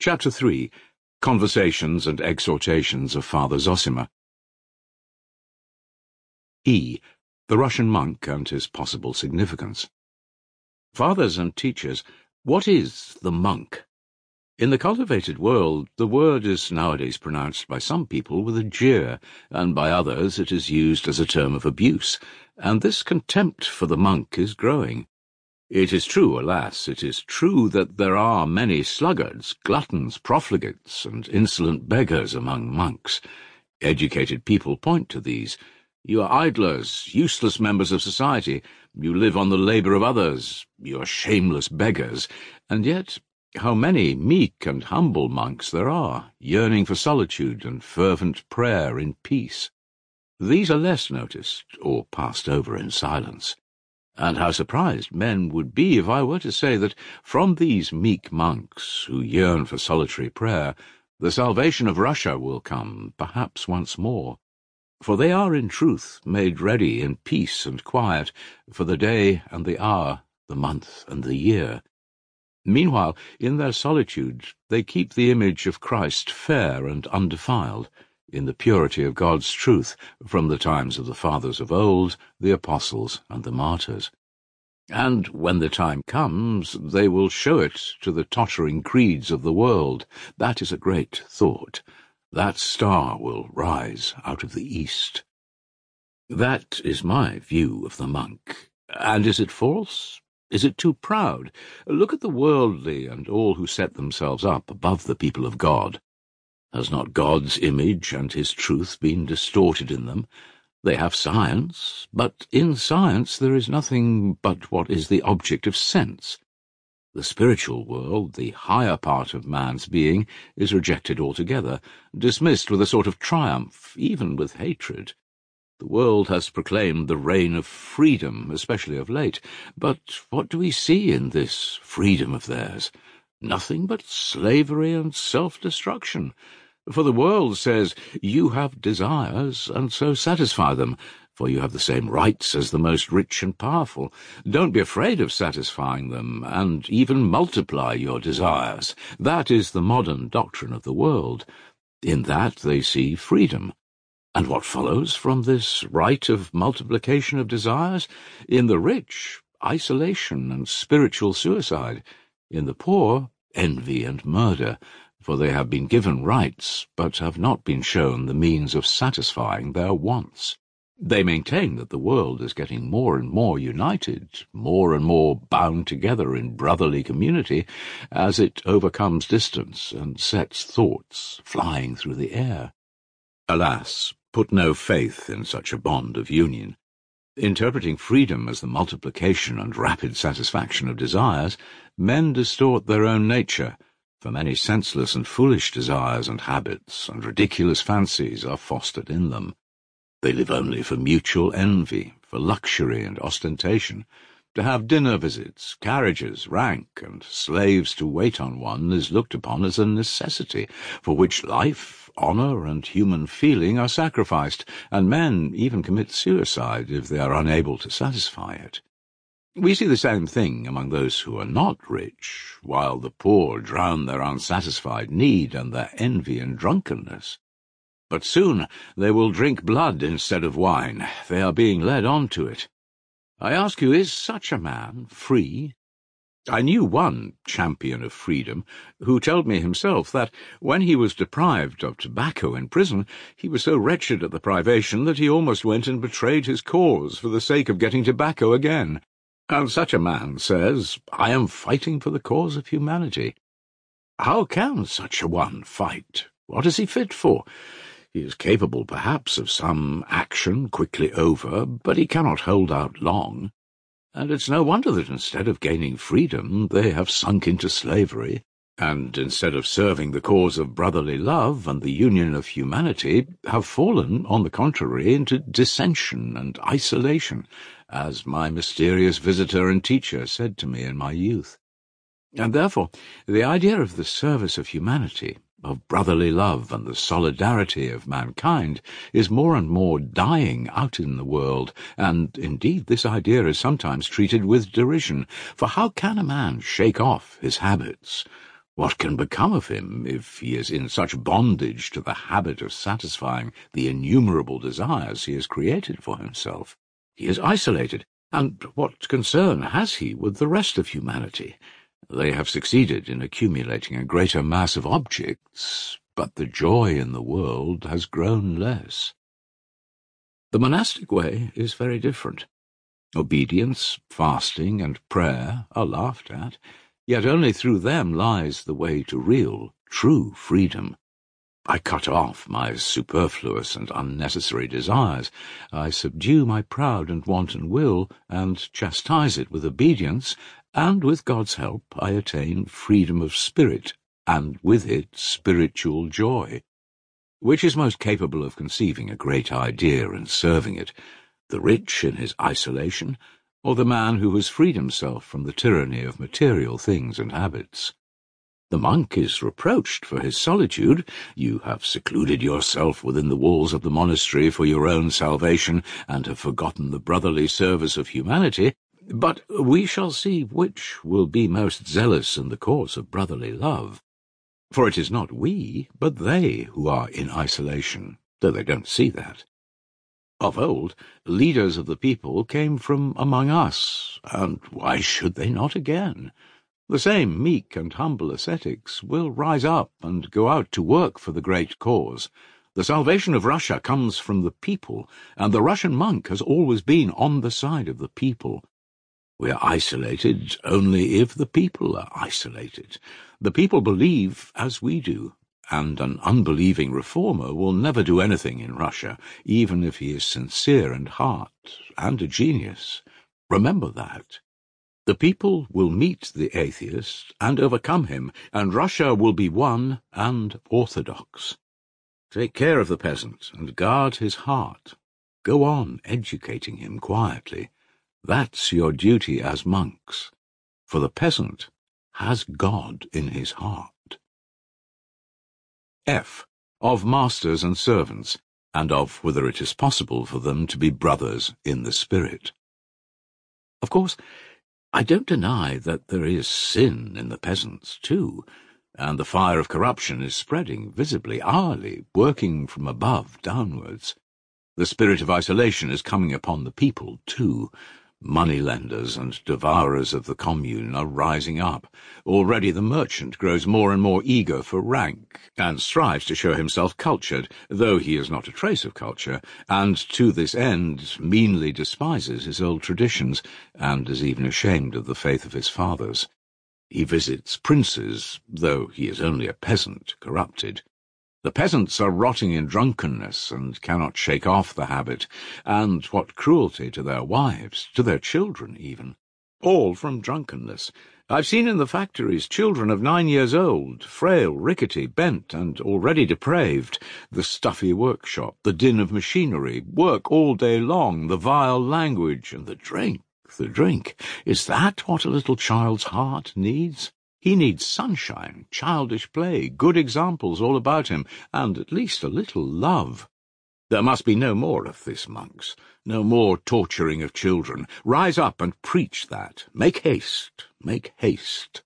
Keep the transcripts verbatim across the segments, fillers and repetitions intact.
Chapter three. Conversations and Exhortations of Father Zosima. E. The Russian Monk and His Possible Significance. Fathers and teachers, what is the monk? In the cultivated world, the word is nowadays pronounced by some people with a jeer, and by others it is used as a term of abuse, and this contempt for the monk is growing. It is true, alas, it is true that there are many sluggards, gluttons, profligates, and insolent beggars among monks. Educated people point to these. You are idlers, useless members of society. You live on the labour of others. You are shameless beggars. And yet, how many meek and humble monks there are, yearning for solitude and fervent prayer in peace. These are less noticed, or passed over in silence. And how surprised men would be if I were to say that from these meek monks who yearn for solitary prayer, the salvation of Russia will come, perhaps once more. For they are in truth made ready in peace and quiet for the day and the hour, the month and the year. Meanwhile, in their solitude, they keep the image of Christ fair and undefiled, in the purity of God's truth, from the times of the fathers of old, the apostles and the martyrs. And when the time comes, they will show it to the tottering creeds of the world. That is a great thought. That star will rise out of the east. That is my view of the monk. And is it false? Is it too proud? Look at the worldly and all who set themselves up above the people of God. Has not God's image and his truth been distorted in them? They have science, but in science there is nothing but what is the object of sense. The spiritual world, the higher part of man's being, is rejected altogether, dismissed with a sort of triumph, even with hatred. The world has proclaimed the reign of freedom, especially of late, but what do we see in this freedom of theirs? Nothing but slavery and self-destruction. For the world says, you have desires, and so satisfy them, for you have the same rights as the most rich and powerful. Don't be afraid of satisfying them, and even multiply your desires. That is the modern doctrine of the world. In that they see freedom. And what follows from this right of multiplication of desires? In the rich, isolation and spiritual suicide. In the poor, envy and murder. For they have been given rights, but have not been shown the means of satisfying their wants. They maintain that the world is getting more and more united, more and more bound together in brotherly community, as it overcomes distance and sets thoughts flying through the air. Alas, put no faith in such a bond of union. Interpreting freedom as the multiplication and rapid satisfaction of desires, men distort their own nature, for many senseless and foolish desires and habits and ridiculous fancies are fostered in them. They live only for mutual envy, for luxury and ostentation. To have dinner visits, carriages, rank, and slaves to wait on one is looked upon as a necessity, for which life, honour, and human feeling are sacrificed, and men even commit suicide if they are unable to satisfy it. We see the same thing among those who are not rich, while the poor drown their unsatisfied need and their envy in drunkenness. But soon they will drink blood instead of wine. They are being led on to it. I ask you, is such a man free? I knew one champion of freedom who told me himself that, when he was deprived of tobacco in prison, he was so wretched at the privation that he almost went and betrayed his cause for the sake of getting tobacco again. And such a man says, I am fighting for the cause of humanity. How can such a one fight? What is he fit for? He is capable, perhaps, of some action quickly over, but he cannot hold out long. And it's no wonder that instead of gaining freedom, they have sunk into slavery, and instead of serving the cause of brotherly love and the union of humanity, have fallen, on the contrary, into dissension and isolation, as my mysterious visitor and teacher said to me in my youth. And therefore, the idea of the service of humanity, of brotherly love and the solidarity of mankind, is more and more dying out in the world, and indeed this idea is sometimes treated with derision. For how can a man shake off his habits? What can become of him if he is in such bondage to the habit of satisfying the innumerable desires he has created for himself? He is isolated, and what concern has he with the rest of humanity? They have succeeded in accumulating a greater mass of objects, but the joy in the world has grown less. The monastic way is very different. Obedience, fasting, and prayer are laughed at, yet only through them lies the way to real, true freedom. I cut off my superfluous and unnecessary desires. I subdue my proud and wanton will, and chastise it with obedience, and with God's help I attain freedom of spirit, and with it spiritual joy. Which is most capable of conceiving a great idea and serving it, the rich in his isolation, or the man who has freed himself from the tyranny of material things and habits? The monk is reproached for his solitude. You have secluded yourself within the walls of the monastery for your own salvation, and have forgotten the brotherly service of humanity. But we shall see which will be most zealous in the cause of brotherly love. For it is not we, but they, who are in isolation, though they don't see that. Of old, leaders of the people came from among us, and why should they not again? The same meek and humble ascetics will rise up and go out to work for the great cause. The salvation of Russia comes from the people, and the Russian monk has always been on the side of the people. We are isolated only if the people are isolated. The people believe as we do, and an unbelieving reformer will never do anything in Russia, even if he is sincere in heart and a genius. Remember that. The people will meet the atheist and overcome him, and Russia will be one and orthodox. Take care of the peasant and guard his heart. Go on educating him quietly. That's your duty as monks, for the peasant has God in his heart. F. Of masters and servants, and of whether it is possible for them to be brothers in the spirit. Of course, I don't deny that there is sin in the peasants, too, and the fire of corruption is spreading visibly, hourly, working from above downwards. The spirit of isolation is coming upon the people, too. Moneylenders and devourers of the commune are rising up. Already the merchant grows more and more eager for rank, and strives to show himself cultured, though he is not a trace of culture, and to this end meanly despises his old traditions, and is even ashamed of the faith of his fathers. He visits princes, though he is only a peasant, corrupted. The peasants are rotting in drunkenness and cannot shake off the habit, and what cruelty to their wives, to their children even. All from drunkenness. I've seen in the factories children of nine years old, frail, rickety, bent, and already depraved, the stuffy workshop, the din of machinery, work all day long, the vile language, and the drink, the drink. Is that what a little child's heart needs? He needs sunshine, childish play, good examples all about him, and at least a little love. There must be no more of this, monks, no more torturing of children. Rise up and preach that. Make haste, make haste.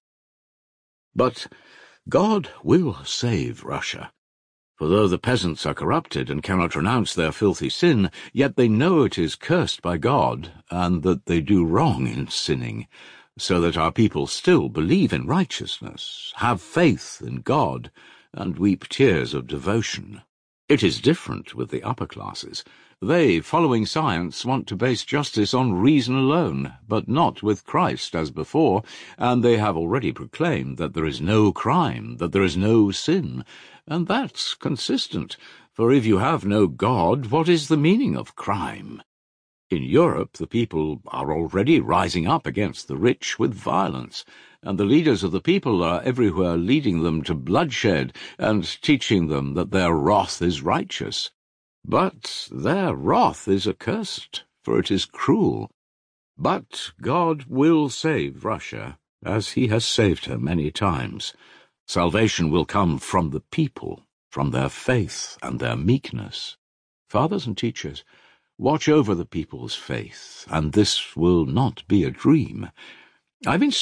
But God will save Russia. For though the peasants are corrupted and cannot renounce their filthy sin, yet they know it is cursed by God, and that they do wrong in sinning, so that our people still believe in righteousness, have faith in God, and weep tears of devotion. It is different with the upper classes. They, following science, want to base justice on reason alone, but not with Christ as before, and they have already proclaimed that there is no crime, that there is no sin, and that's consistent, for if you have no God, what is the meaning of crime? In Europe, the people are already rising up against the rich with violence, and the leaders of the people are everywhere leading them to bloodshed and teaching them that their wrath is righteous. But their wrath is accursed, for it is cruel. But God will save Russia, as he has saved her many times. Salvation will come from the people, from their faith and their meekness. Fathers and teachers, watch over the people's faith, and this will not be a dream. I've been struck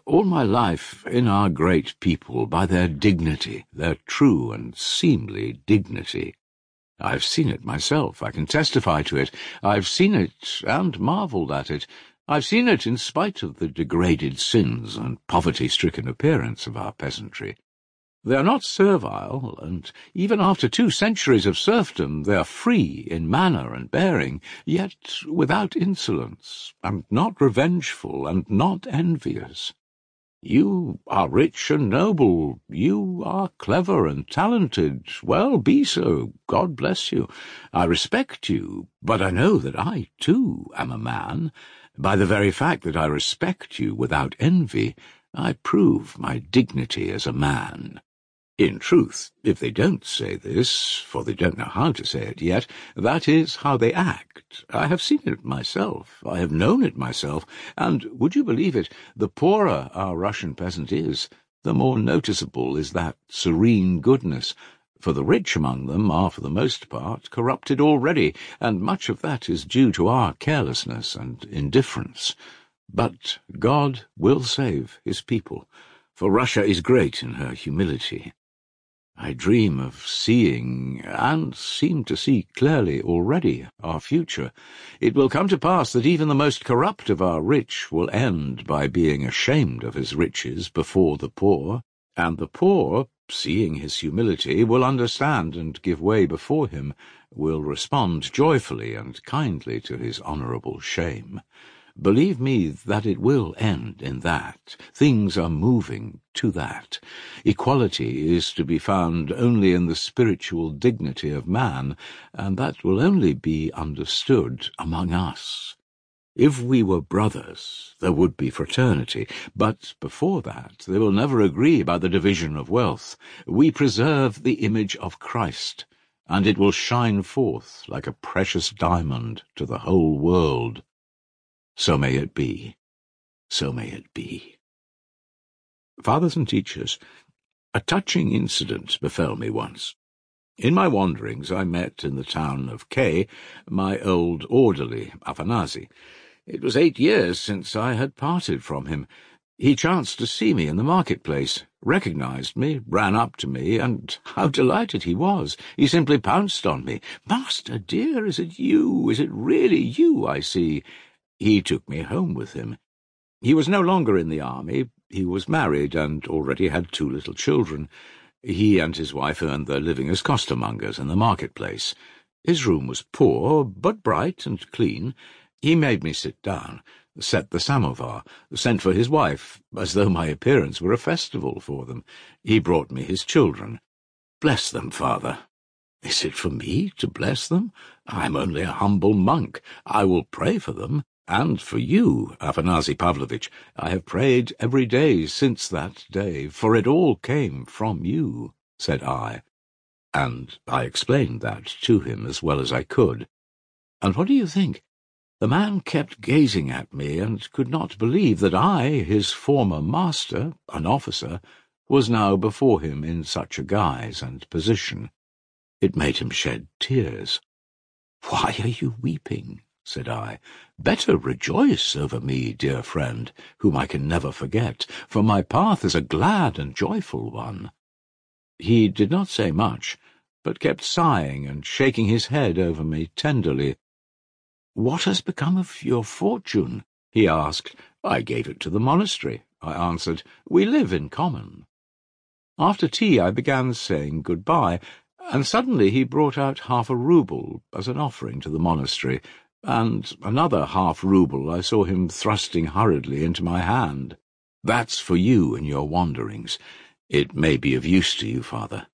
all my life in our great people by their dignity, their true and seemly dignity. I've seen it myself, I can testify to it. I've seen it and marvelled at it. I've seen it in spite of the degraded sins and poverty-stricken appearance of our peasantry. They are not servile, and even after two centuries of serfdom they are free in manner and bearing, yet without insolence, and not revengeful, and not envious. You are rich and noble, you are clever and talented. Well, be so, God bless you. I respect you, but I know that I, too, am a man. By the very fact that I respect you without envy, I prove my dignity as a man. In truth, if they don't say this, for they don't know how to say it yet, that is how they act. I have seen it myself, I have known it myself, and, would you believe it, the poorer our Russian peasant is, the more noticeable is that serene goodness, for the rich among them are for the most part corrupted already, and much of that is due to our carelessness and indifference. But God will save his people, for Russia is great in her humility. I dream of seeing, and seem to see clearly already, our future. It will come to pass that even the most corrupt of our rich will end by being ashamed of his riches before the poor, and the poor, seeing his humility, will understand and give way before him, will respond joyfully and kindly to his honourable shame. Believe me that it will end in that. Things are moving to that. Equality is to be found only in the spiritual dignity of man, and that will only be understood among us. If we were brothers, there would be fraternity, but before that they will never agree about the division of wealth. We preserve the image of Christ, and it will shine forth like a precious diamond to the whole world. So may it be. So may it be. Fathers and teachers, a touching incident befell me once. In my wanderings I met in the town of K my old orderly, Afanasy. It was eight years since I had parted from him. He chanced to see me in the marketplace, recognized me, ran up to me, and how delighted he was. He simply pounced on me. "Master dear, is it you? Is it really you I see?" He took me home with him. He was no longer in the army. He was married and already had two little children. He and his wife earned their living as costermongers in the marketplace. His room was poor, but bright and clean. He made me sit down, set the samovar, sent for his wife, as though my appearance were a festival for them. He brought me his children. "Bless them, father." "Is it for me to bless them? I am only a humble monk. I will pray for them. And for you, Afanasy Pavlovitch, I have prayed every day since that day, for it all came from you," said I. And I explained that to him as well as I could. And what do you think? The man kept gazing at me and could not believe that I, his former master, an officer, was now before him in such a guise and position. It made him shed tears. "Why are you weeping?" said I. "Better rejoice over me, dear friend, whom I can never forget, for my path is a glad and joyful one." He did not say much, but kept sighing and shaking his head over me tenderly. "What has become of your fortune?" he asked. "I gave it to the monastery," I answered. "We live in common." After tea I began saying good-bye, and suddenly he brought out half a rouble as an offering to the monastery, and another half-rouble I saw him thrusting hurriedly into my hand. "That's for you in your wanderings. It may be of use to you, father."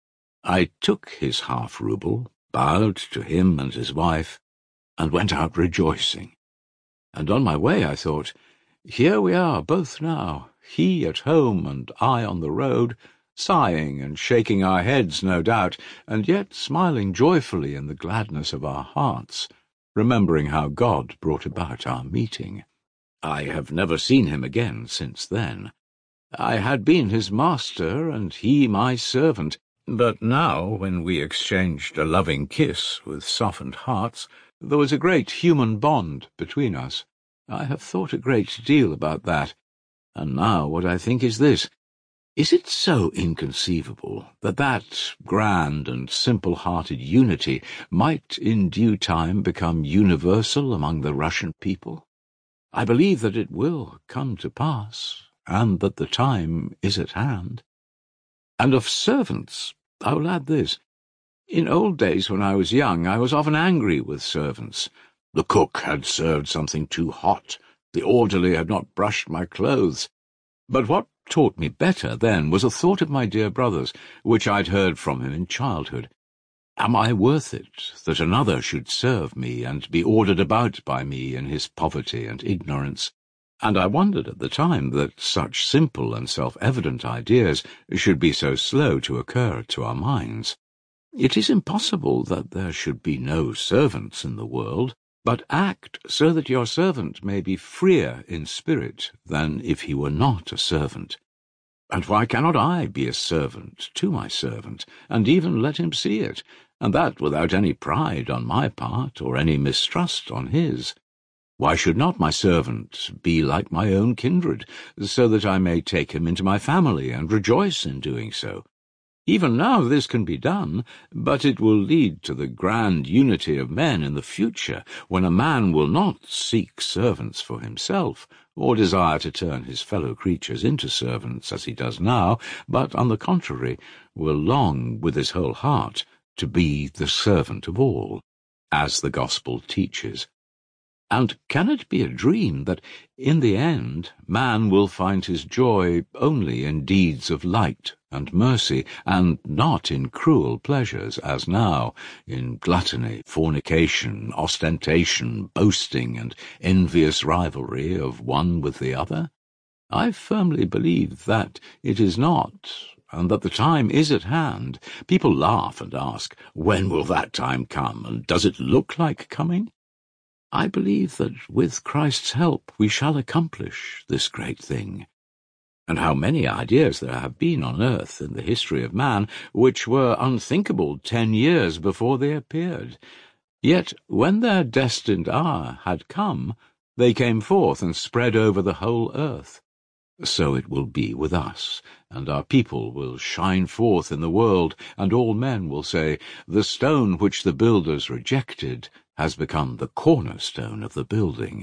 I took his half-rouble, bowed to him and his wife, and went out rejoicing. And on my way I thought, here we are both now, he at home and I on the road, sighing and shaking our heads, no doubt, and yet smiling joyfully in the gladness of our hearts, remembering how God brought about our meeting. I have never seen him again since then. I had been his master, and he my servant, but now, when we exchanged a loving kiss with softened hearts, there was a great human bond between us. I have thought a great deal about that, And now what I think is this. Is it so inconceivable that that grand and simple-hearted unity might in due time become universal among the Russian people? I believe that it will come to pass, and that the time is at hand. And of servants, I will add this. In old days when I was young, I was often angry with servants. The cook had served something too hot. The orderly had not brushed my clothes. But what taught me better then was a thought of my dear brother's, which I'd heard from him in childhood. Am I worth it that another should serve me and be ordered about by me in his poverty and ignorance? And I wondered at the time that such simple and self-evident ideas should be so slow to occur to our minds. It is impossible that there should be no servants in the world, but act so that your servant may be freer in spirit than if he were not a servant. And why cannot I be a servant to my servant, and even let him see it, and that without any pride on my part or any mistrust on his? Why should not my servant be like my own kindred, so that I may take him into my family and rejoice in doing so? Even now this can be done, but it will lead to the grand unity of men in the future, when a man will not seek servants for himself, or desire to turn his fellow creatures into servants as he does now, but, on the contrary, will long with his whole heart to be the servant of all, as the Gospel teaches. And can it be a dream that, in the end, man will find his joy only in deeds of light and mercy, and not in cruel pleasures, as now, in gluttony, fornication, ostentation, boasting, and envious rivalry of one with the other? I firmly believe that it is not, and that the time is at hand. People laugh and ask, when will that time come, and does it look like coming? I believe that with Christ's help we shall accomplish this great thing. And how many ideas there have been on earth in the history of man which were unthinkable ten years before they appeared. Yet when their destined hour had come, they came forth and spread over the whole earth. So it will be with us, and our people will shine forth in the world, and all men will say, the stone which the builders rejected has become the cornerstone of the building.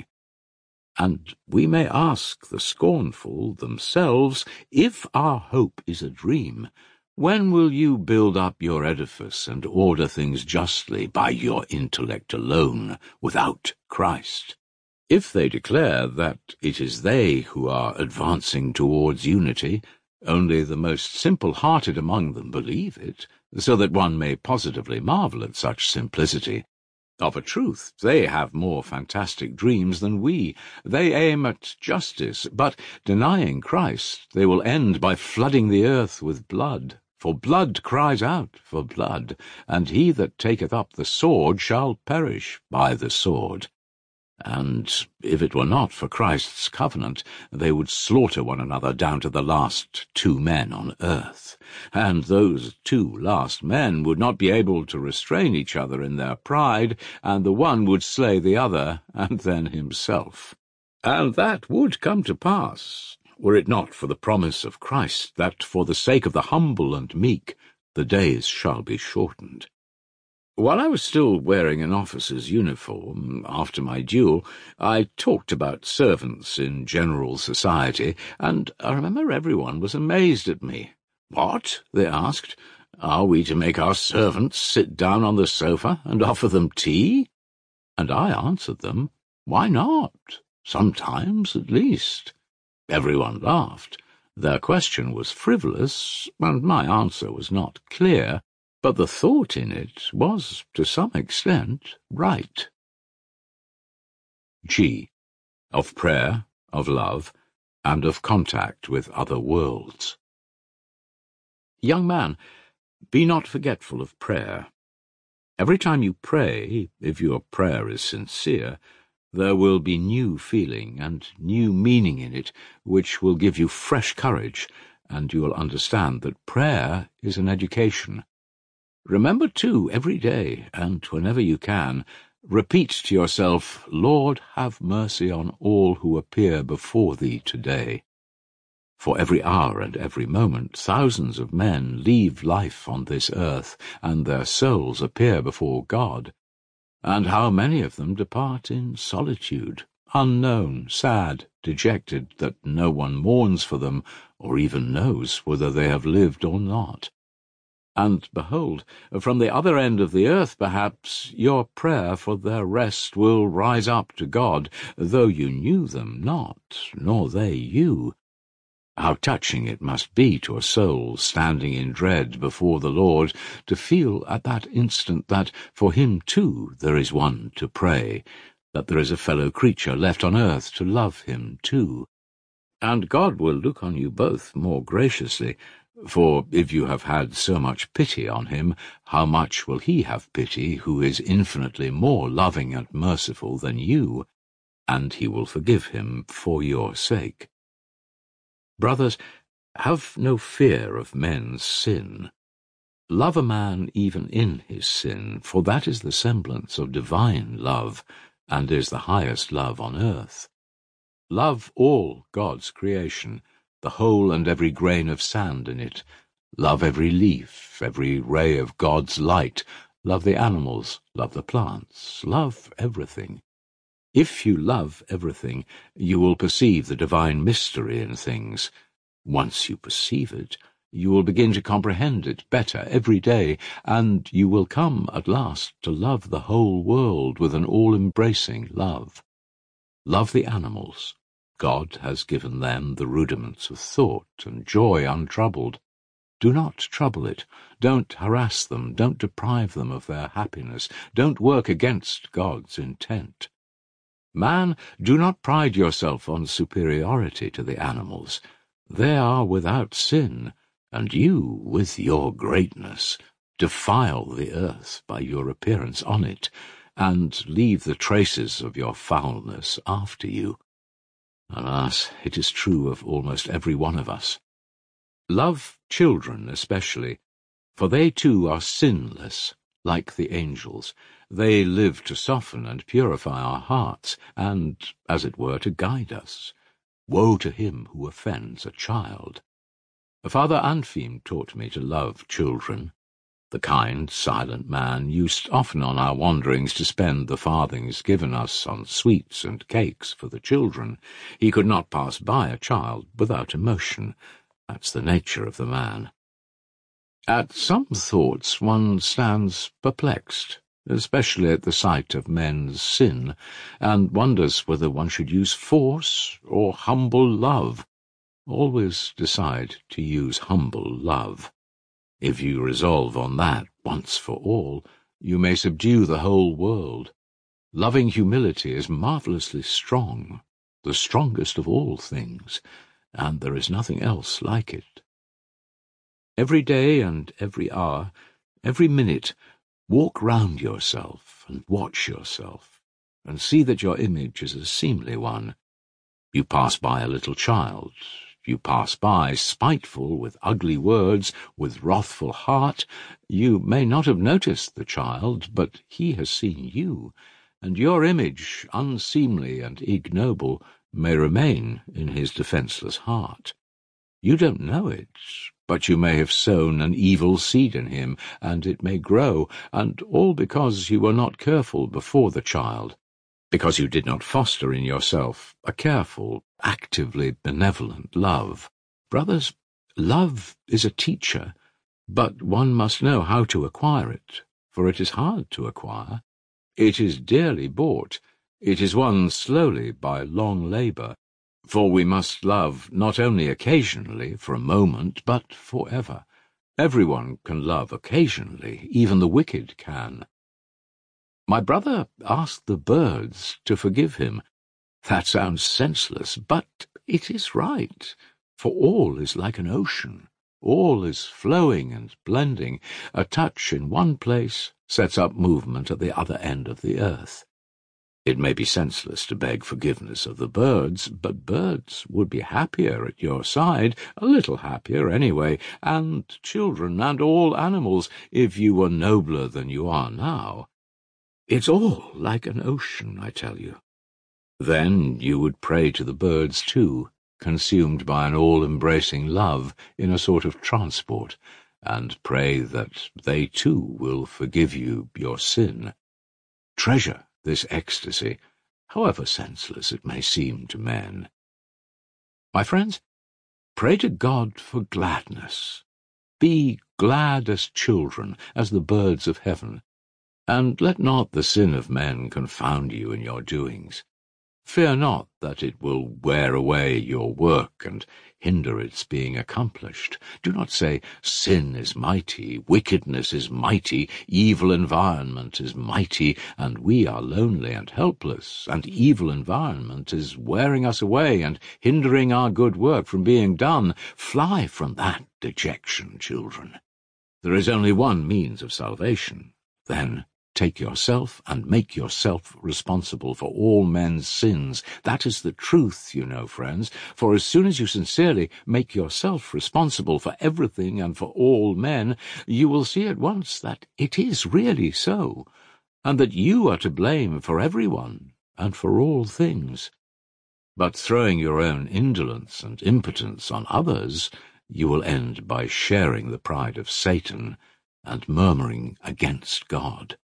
And we may ask the scornful themselves, if our hope is a dream, when will you build up your edifice and order things justly by your intellect alone, without Christ? If they declare that it is they who are advancing towards unity, only the most simple-hearted among them believe it, so that one may positively marvel at such simplicity. Of a truth, they have more fantastic dreams than we. They aim at justice, but, denying Christ, they will end by flooding the earth with blood. For blood cries out for blood, and he that taketh up the sword shall perish by the sword. And if it were not for Christ's covenant, they would slaughter one another down to the last two men on earth. And those two last men would not be able to restrain each other in their pride, and the one would slay the other, and then himself. And that would come to pass, were it not for the promise of Christ, that for the sake of the humble and meek the days shall be shortened. While I was still wearing an officer's uniform, after my duel, I talked about servants in general society, and I remember everyone was amazed at me. What? They asked. Are we to make our servants sit down on the sofa and offer them tea? And I answered them, why not? Sometimes, at least. Everyone laughed. Their question was frivolous, and my answer was not clear, but the thought in it was, to some extent, right. G. Of prayer, of love, and of contact with other worlds. Young man, be not forgetful of prayer. Every time you pray, if your prayer is sincere, there will be new feeling and new meaning in it, which will give you fresh courage, and you will understand that prayer is an education. Remember, too, every day, and whenever you can, repeat to yourself, Lord, have mercy on all who appear before thee today. For every hour and every moment thousands of men leave life on this earth, and their souls appear before God. And how many of them depart in solitude, unknown, sad, dejected, that no one mourns for them, or even knows whether they have lived or not. And behold, from the other end of the earth, perhaps, your prayer for their rest will rise up to God, though you knew them not, nor they you. How touching it must be to a soul standing in dread before the Lord to feel at that instant that for him too there is one to pray, that there is a fellow creature left on earth to love him too. And God will look on you both more graciously, for if you have had so much pity on him, how much will he have pity who is infinitely more loving and merciful than you, and he will forgive him for your sake. Brothers, have no fear of men's sin. Love a man even in his sin, for that is the semblance of divine love, and is the highest love on earth. Love all God's creation, the whole and every grain of sand in it. Love every leaf, every ray of God's light. Love the animals, love the plants, love everything. If you love everything, you will perceive the divine mystery in things. Once you perceive it, you will begin to comprehend it better every day, and you will come at last to love the whole world with an all-embracing love. Love the animals. God has given them the rudiments of thought and joy untroubled. Do not trouble it. Don't harass them. Don't deprive them of their happiness. Don't work against God's intent. Man, do not pride yourself on superiority to the animals. They are without sin, and you, with your greatness, defile the earth by your appearance on it, and leave the traces of your foulness after you. Alas, it is true of almost every one of us. Love children especially, for they too are sinless, like the angels. They live to soften and purify our hearts, and, as it were, to guide us. Woe to him who offends a child. Father Anfim taught me to love children. The kind, silent man used often on our wanderings to spend the farthings given us on sweets and cakes for the children. He could not pass by a child without emotion. That's the nature of the man. At some thoughts one stands perplexed, especially at the sight of men's sin, and wonders whether one should use force or humble love. Always decide to use humble love. If you resolve on that once for all, you may subdue the whole world. Loving humility is marvellously strong, the strongest of all things, and there is nothing else like it. Every day and every hour, every minute, walk round yourself and watch yourself, and see that your image is a seemly one. You pass by a little child. You pass by, spiteful, with ugly words, with wrathful heart. You may not have noticed the child, but he has seen you, and your image, unseemly and ignoble, may remain in his defenceless heart. You don't know it, but you may have sown an evil seed in him, and it may grow, and all because you were not careful before the child, because you did not foster in yourself a careful, actively benevolent love. Brothers, love is a teacher, but one must know how to acquire it, for it is hard to acquire. It is dearly bought. It is won slowly by long labour, for we must love not only occasionally, for a moment, but for ever. Everyone can love occasionally, even the wicked can. My brother asked the birds to forgive him. That sounds senseless, but it is right, for all is like an ocean. All is flowing and blending. A touch in one place sets up movement at the other end of the earth. It may be senseless to beg forgiveness of the birds, but birds would be happier at your side, a little happier anyway, and children and all animals, if you were nobler than you are now. It's all like an ocean, I tell you. Then you would pray to the birds too. consumed by an all-embracing love in a sort of transport, and pray that they too will forgive you your sin. Treasure this ecstasy, however senseless it may seem to men. My friends, pray to God for gladness. Be glad as children, as the birds of heaven, and let not the sin of men confound you in your doings. Fear not that it will wear away your work and hinder its being accomplished. Do not say, sin is mighty, wickedness is mighty, evil environment is mighty, and we are lonely and helpless, and evil environment is wearing us away and hindering our good work from being done. Fly from that dejection, children. There is only one means of salvation. Then take yourself and make yourself responsible for all men's sins. That is the truth, you know, friends, for as soon as you sincerely make yourself responsible for everything and for all men, you will see at once that it is really so, and that you are to blame for everyone and for all things. But throwing your own indolence and impotence on others, you will end by sharing the pride of Satan and murmuring against God.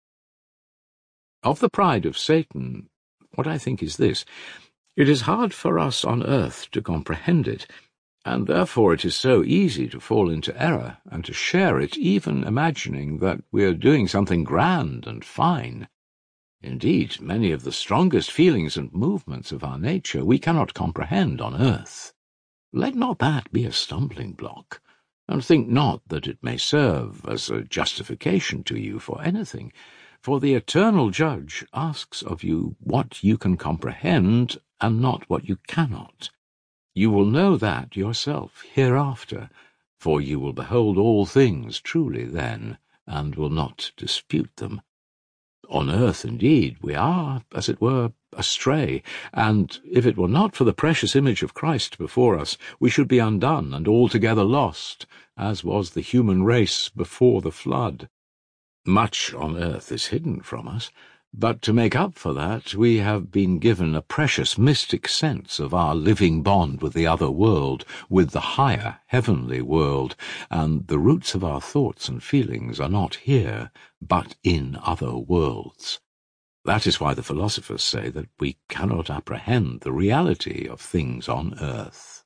Of the pride of Satan, what I think is this: it is hard for us on earth to comprehend it, and therefore it is so easy to fall into error and to share it, even imagining that we are doing something grand and fine. Indeed, many of the strongest feelings and movements of our nature we cannot comprehend on earth. Let not that be a stumbling block, and think not that it may serve as a justification to you for anything. For the eternal judge asks of you what you can comprehend and not what you cannot. You will know that yourself hereafter, for you will behold all things truly then, and will not dispute them. On earth, indeed, we are, as it were, astray, and if it were not for the precious image of Christ before us, we should be undone and altogether lost, as was the human race before the flood. Much on earth is hidden from us, but to make up for that we have been given a precious mystic sense of our living bond with the other world, with the higher heavenly world, and the roots of our thoughts and feelings are not here, but in other worlds. That is why the philosophers say that we cannot apprehend the reality of things on earth.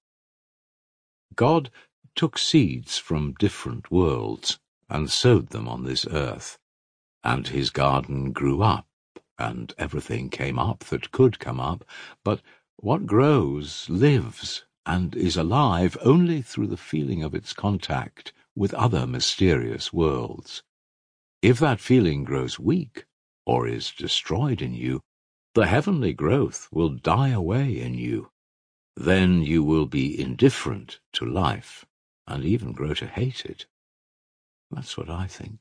God took seeds from different worlds and sowed them on this earth, and his garden grew up, and everything came up that could come up, but what grows lives and is alive only through the feeling of its contact with other mysterious worlds. If that feeling grows weak, or is destroyed in you, the heavenly growth will die away in you. Then you will be indifferent to life, and even grow to hate it. That's what I think.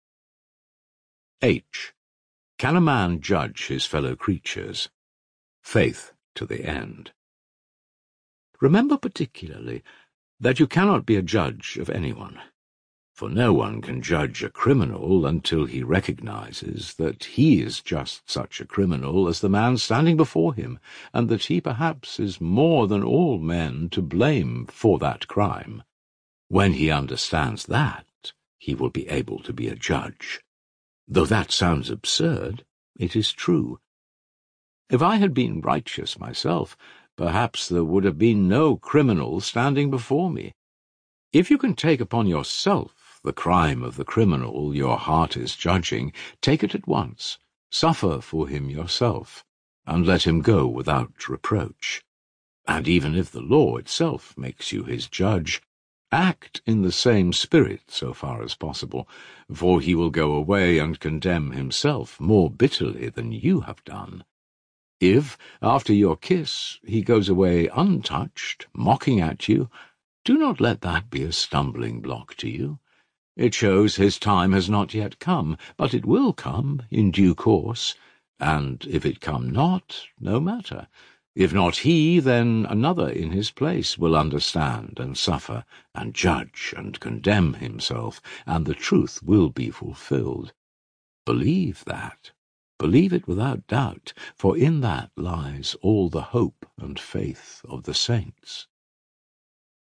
H. Can a man judge his fellow creatures? Faith to the end. Remember particularly that you cannot be a judge of anyone, for no one can judge a criminal until he recognizes that he is just such a criminal as the man standing before him, and that he perhaps is more than all men to blame for that crime. When he understands that, he will be able to be a judge. Though that sounds absurd, it is true. If I had been righteous myself, perhaps there would have been no criminal standing before me. If you can take upon yourself the crime of the criminal your heart is judging, take it at once, suffer for him yourself, and let him go without reproach. And even if the law itself makes you his judge, act in the same spirit so far as possible, for he will go away and condemn himself more bitterly than you have done. If, after your kiss, he goes away untouched, mocking at you, do not let that be a stumbling block to you. It shows his time has not yet come, but it will come in due course, and if it come not, no matter. If not he, then another in his place will understand and suffer, and judge and condemn himself, and the truth will be fulfilled. Believe that. Believe it without doubt, for in that lies all the hope and faith of the saints.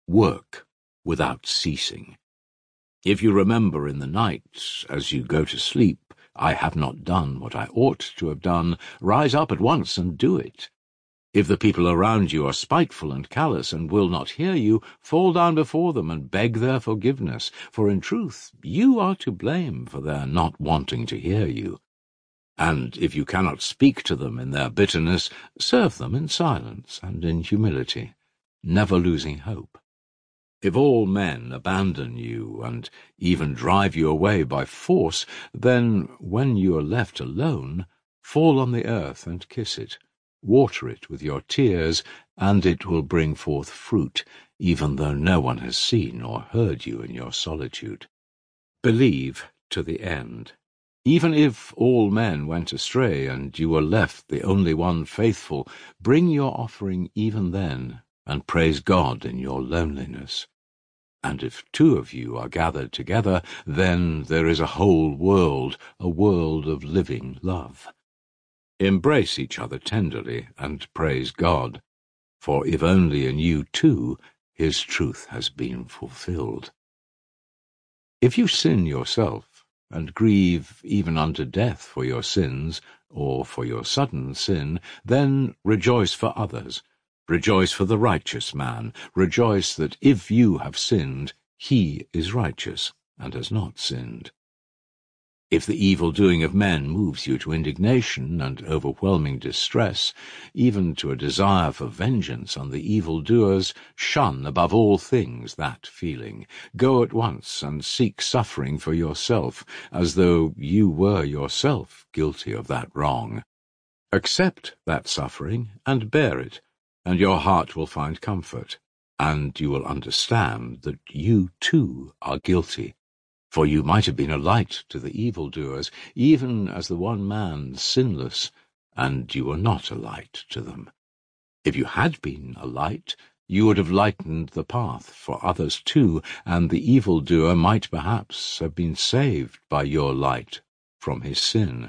Work without ceasing. If you remember in the night, as you go to sleep, I have not done what I ought to have done, rise up at once and do it. If the people around you are spiteful and callous and will not hear you, fall down before them and beg their forgiveness, for in truth you are to blame for their not wanting to hear you. And if you cannot speak to them in their bitterness, serve them in silence and in humility, never losing hope. If all men abandon you and even drive you away by force, then, when you are left alone, fall on the earth and kiss it, water it with your tears, and it will bring forth fruit, even though no one has seen or heard you in your solitude. Believe to the end. Even if all men went astray and you were left the only one faithful, bring your offering even then, and praise God in your loneliness. And if two of you are gathered together, then there is a whole world, a world of living love. Embrace each other tenderly and praise God, for if only in you too his truth has been fulfilled. If you sin yourself, and grieve even unto death for your sins, or for your sudden sin, then rejoice for others. Rejoice for the righteous man. Rejoice that if you have sinned, he is righteous and has not sinned. If the evil doing of men moves you to indignation and overwhelming distress, even to a desire for vengeance on the evildoers, shun above all things that feeling. Go at once and seek suffering for yourself, as though you were yourself guilty of that wrong. Accept that suffering and bear it, and your heart will find comfort, and you will understand that you too are guilty. For you might have been a light to the evildoers, even as the one man sinless, and you were not a light to them. If you had been a light, you would have lightened the path for others too, and the evildoer might perhaps have been saved by your light from his sin.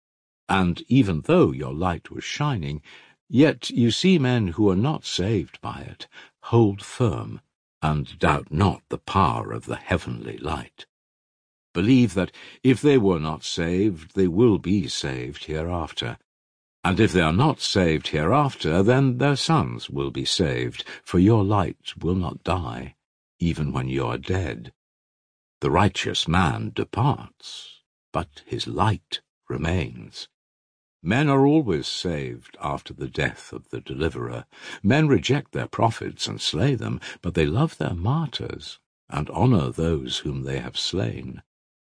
And even though your light was shining, yet you see men who are not saved by it. Hold firm, and doubt not the power of the heavenly light. Believe that if they were not saved, they will be saved hereafter. And if they are not saved hereafter, then their sons will be saved, for your light will not die, even when you are dead. The righteous man departs, but his light remains. Men are always saved after the death of the deliverer. Men reject their prophets and slay them, but they love their martyrs and honor those whom they have slain.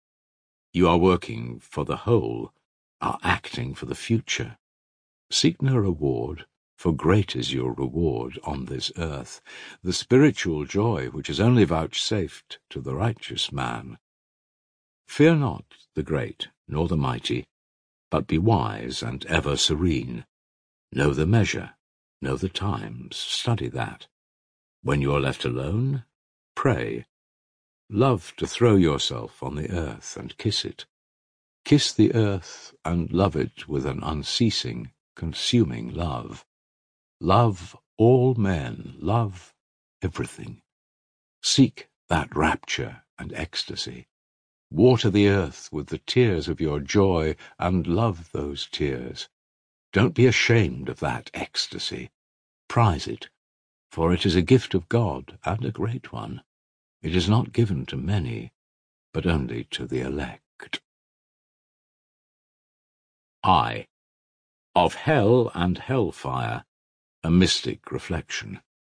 You are working for the whole, are acting for the future. Seek no reward, for great is your reward on this earth, the spiritual joy which is only vouchsafed to the righteous man. Fear not the great nor the mighty, but be wise and ever serene. Know the measure, know the times, study that. When you are left alone, pray. Love to throw yourself on the earth and kiss it. Kiss the earth and love it with an unceasing, consuming love. Love all men, love everything. Seek that rapture and ecstasy. Water the earth with the tears of your joy, and love those tears. Don't be ashamed of that ecstasy. Prize it, for it is a gift of God, and a great one. It is not given to many, but only to the elect. I. Of Hell and Hellfire, a Mystic Reflection.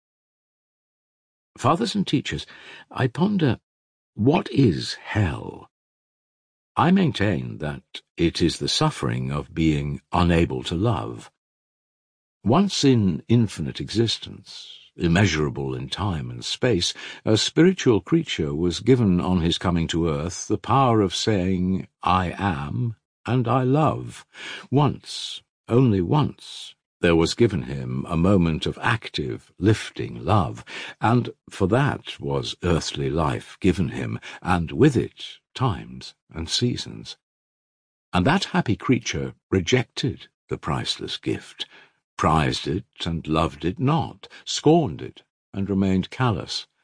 Fathers and teachers, I ponder, what is hell? I maintain that it is the suffering of being unable to love. Once in infinite existence, immeasurable in time and space, a spiritual creature was given on his coming to earth the power of saying, I am, and I love. Once, only once, there was given him a moment of active, lifting love, and for that was earthly life given him, and with it times and seasons. And that happy creature rejected the priceless gift, prized it and loved it not, scorned it and remained callous,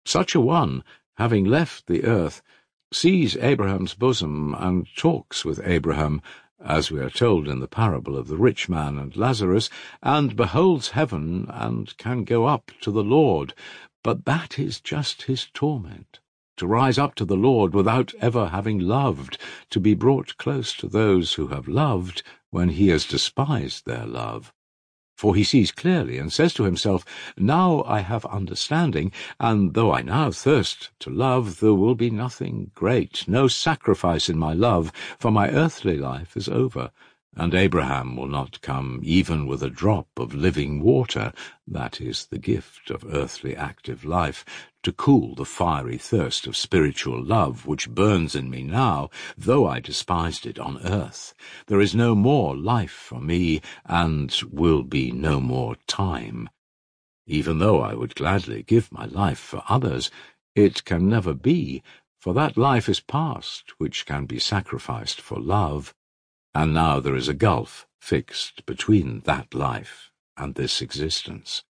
Such a one, having left the earth, sees Abraham's bosom and talks with Abraham, as we are told in the parable of the rich man and Lazarus, and beholds heaven and can go up to the Lord. But that is just his torment, to rise up to the Lord without ever having loved, to be brought close to those who have loved when he has despised their love. For he sees clearly and says to himself, "Now I have understanding, and though I now thirst to love, there will be nothing great, no sacrifice in my love, for my earthly life is over, and Abraham will not come even with a drop of living water," that is the gift of earthly active life, "to cool the fiery thirst of spiritual love which burns in me now, though I despised it on earth. There is no more life for me, and will be no more time. Even though I would gladly give my life for others, it can never be, for that life is past which can be sacrificed for love. And now there is a gulf fixed between that life and this existence."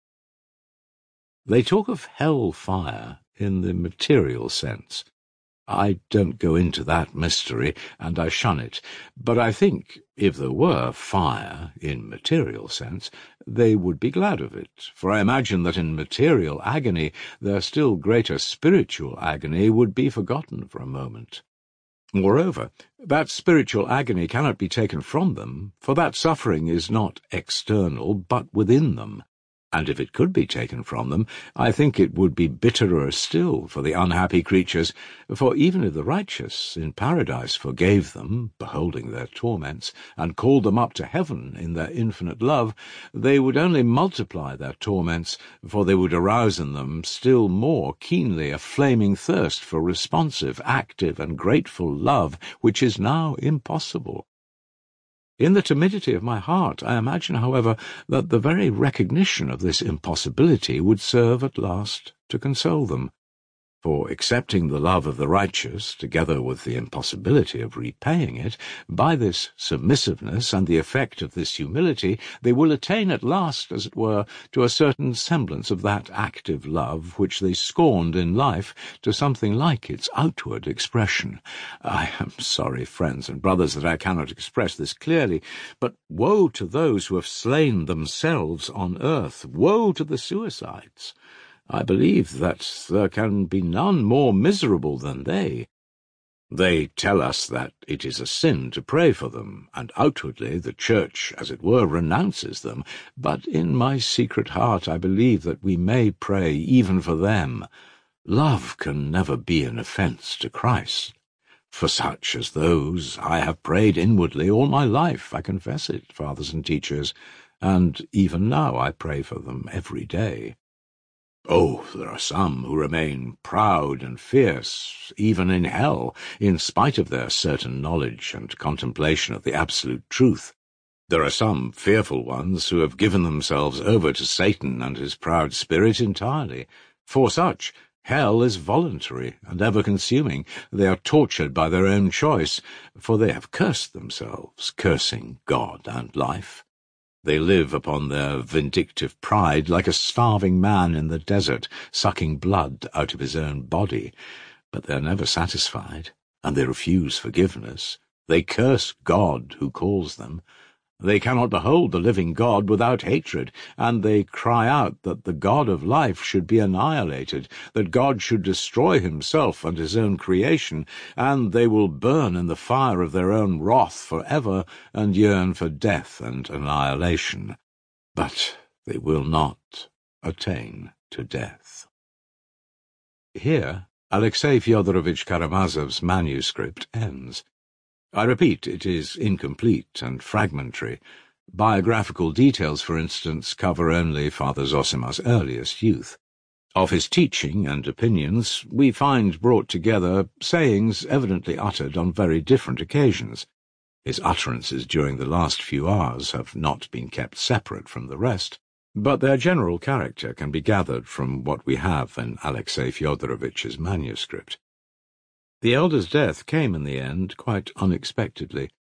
They talk of hell fire in the material sense. I don't go into that mystery, and I shun it, but I think if there were fire in material sense, they would be glad of it, for I imagine that in material agony their still greater spiritual agony would be forgotten for a moment. Moreover, that spiritual agony cannot be taken from them, for that suffering is not external, but within them. And if it could be taken from them, I think it would be bitterer still for the unhappy creatures, for even if the righteous in paradise forgave them, beholding their torments, and called them up to heaven in their infinite love, they would only multiply their torments, for they would arouse in them still more keenly a flaming thirst for responsive, active, and grateful love, which is now impossible. In the timidity of my heart, I imagine, however, that the very recognition of this impossibility would serve at last to console them. For accepting the love of the righteous, together with the impossibility of repaying it, by this submissiveness and the effect of this humility, they will attain at last, as it were, to a certain semblance of that active love which they scorned in life, to something like its outward expression. I am sorry, friends and brothers, that I cannot express this clearly, but woe to those who have slain themselves on earth, woe to the suicides! I believe that there can be none more miserable than they. They tell us that it is a sin to pray for them, and outwardly the Church, as it were, renounces them, but in my secret heart I believe that we may pray even for them. Love can never be an offence to Christ. For such as those I have prayed inwardly all my life, I confess it, fathers and teachers, and even now I pray for them every day. Oh, there are some who remain proud and fierce, even in hell, in spite of their certain knowledge and contemplation of the absolute truth. There are some fearful ones who have given themselves over to Satan and his proud spirit entirely. For such, hell is voluntary and ever-consuming. They are tortured by their own choice, for they have cursed themselves, cursing God and life. They live upon their vindictive pride like a starving man in the desert, sucking blood out of his own body. But they are never satisfied, and they refuse forgiveness. They curse God who calls them. They cannot behold the living God without hatred, and they cry out that the God of life should be annihilated, that God should destroy himself and his own creation, and they will burn in the fire of their own wrath for ever, and yearn for death and annihilation. But they will not attain to death. Here Alexei Fyodorovich Karamazov's manuscript ends. I repeat, it is incomplete and fragmentary. Biographical details, for instance, cover only Father Zosimar's earliest youth. Of his teaching and opinions, we find brought together sayings evidently uttered on very different occasions. His utterances during the last few hours have not been kept separate from the rest, but their general character can be gathered from what we have in Alexei Fyodorovich's manuscript. The elder's death came in the end quite unexpectedly.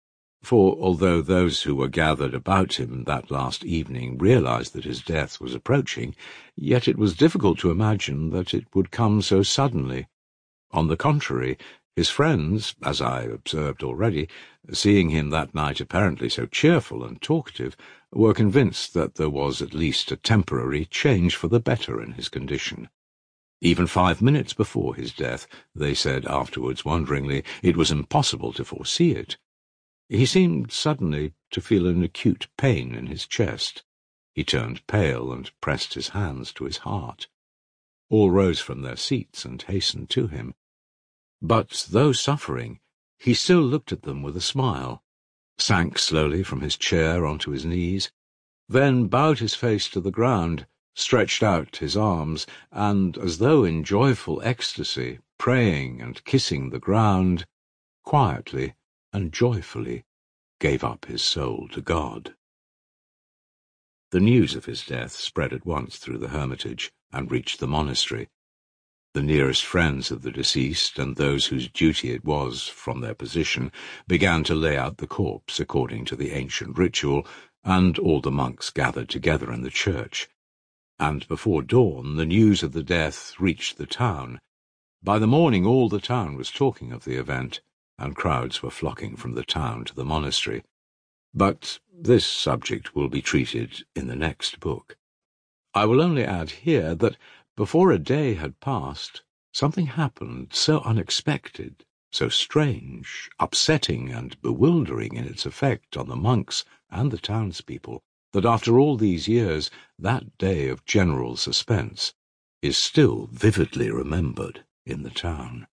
For although those who were gathered about him that last evening realized that his death was approaching, yet it was difficult to imagine that it would come so suddenly. On the contrary, his friends, as I observed already, seeing him that night apparently so cheerful and talkative, were convinced that there was at least a temporary change for the better in his condition. Even five minutes before his death, they said afterwards wonderingly, it was impossible to foresee it. He seemed suddenly to feel an acute pain in his chest. He turned pale and pressed his hands to his heart. All rose from their seats and hastened to him. But, though suffering, he still looked at them with a smile, sank slowly from his chair onto his knees, then bowed his face to the ground, stretched out his arms, and, as though in joyful ecstasy, praying and kissing the ground, quietly and joyfully gave up his soul to God. The news of his death spread at once through the hermitage and reached the monastery. The nearest friends of the deceased, and those whose duty it was, from their position, began to lay out the corpse according to the ancient ritual, and all the monks gathered together in the church. And before dawn the news of the death reached the town. By the morning all the town was talking of the event, and crowds were flocking from the town to the monastery. But this subject will be treated in the next book. I will only add here that before a day had passed, something happened so unexpected, so strange, upsetting and bewildering in its effect on the monks and the townspeople, that after all these years, that day of general suspense is still vividly remembered in the town.